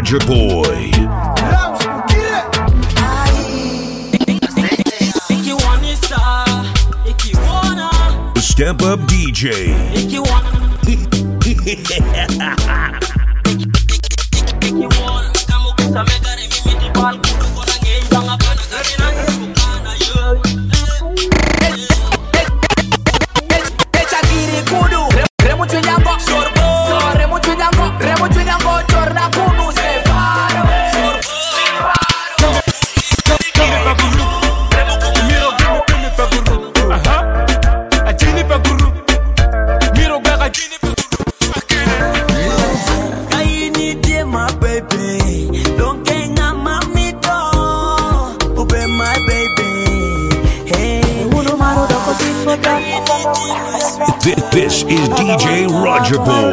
Roger Boy. Step Up DJ. This is DJ Roger Boy.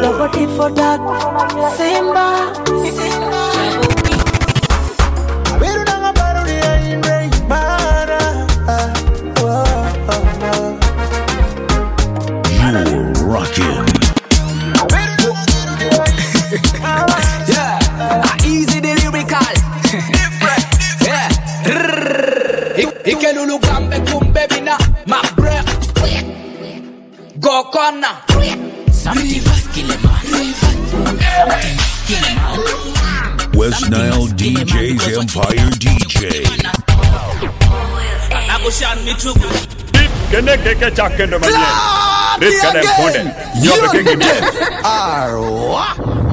You're rocking. Yeah, easy the lyrical. Yeah, Ikelulu kambe kumbe bina mabre. Go corner. Something must kill a man. West Nile DJ's Empire DJ. This